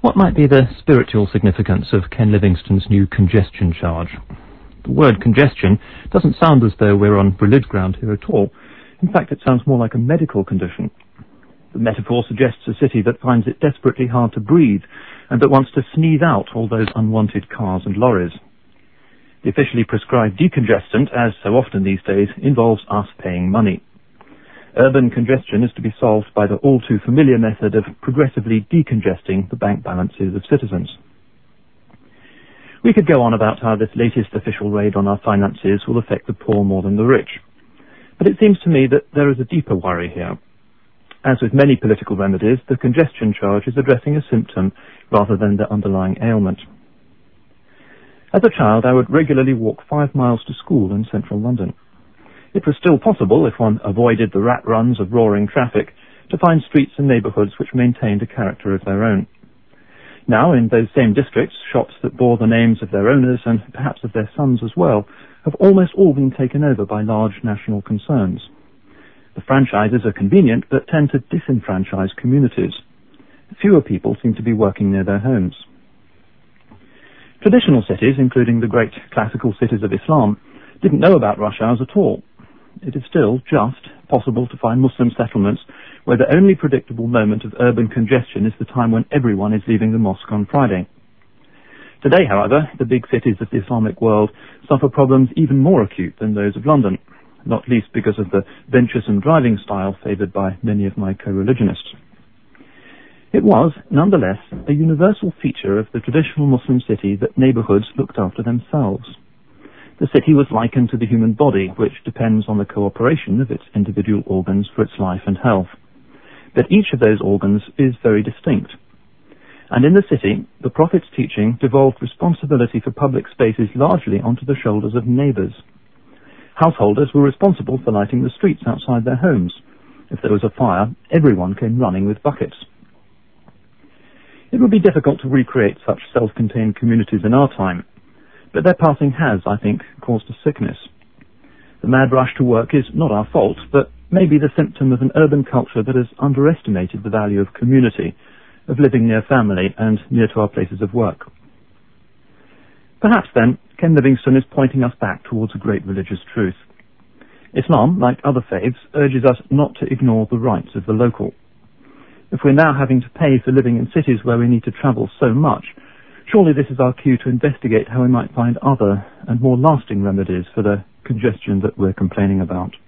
What might be the spiritual significance of Ken Livingstone's new congestion charge? The word congestion doesn't sound as though we're on religious ground here at all. In fact, it sounds more like a medical condition. The metaphor suggests a city that finds it desperately hard to breathe and that wants to sneeze out all those unwanted cars and lorries. The officially prescribed decongestant, as so often these days, involves us paying money. Urban congestion is to be solved by the all-too-familiar method of progressively decongesting the bank balances of citizens. We could go on about how this latest official raid on our finances will affect the poor more than the rich. But it seems to me that there is a deeper worry here. As with many political remedies, the congestion charge is addressing a symptom rather than the underlying ailment. As a child, I would regularly walk 5 miles to school in central London. It was still possible, if one avoided the rat runs of roaring traffic, to find streets and neighbourhoods which maintained a character of their own. Now, in those same districts, shops that bore the names of their owners and perhaps of their sons as well, have almost all been taken over by large national concerns. The franchises are convenient, but tend to disenfranchise communities. Fewer people seem to be working near their homes. Traditional cities, including the great classical cities of Islam, didn't know about rush hours at all. It is still just possible to find Muslim settlements where the only predictable moment of urban congestion is the time when everyone is leaving the mosque on Friday. Today, however, the big cities of the Islamic world suffer problems even more acute than those of London, not least because of the venturesome driving style favoured by many of my co-religionists. It was, nonetheless, a universal feature of the traditional Muslim city that neighbourhoods looked after themselves. The city was likened to the human body, which depends on the cooperation of its individual organs for its life and health. But each of those organs is very distinct. And in the city, the Prophet's teaching devolved responsibility for public spaces largely onto the shoulders of neighbours. Householders were responsible for lighting the streets outside their homes. If there was a fire, everyone came running with buckets. It would be difficult to recreate such self-contained communities in our time, but their passing has, I think, caused a sickness. The mad rush to work is not our fault, but maybe the symptom of an urban culture that has underestimated the value of community, of living near family and near to our places of work. Perhaps then, Ken Livingstone is pointing us back towards a great religious truth. Islam, like other faiths, urges us not to ignore the rights of the local. If we're now having to pay for living in cities where we need to travel so much, surely this is our cue to investigate how we might find other and more lasting remedies for the congestion that we're complaining about.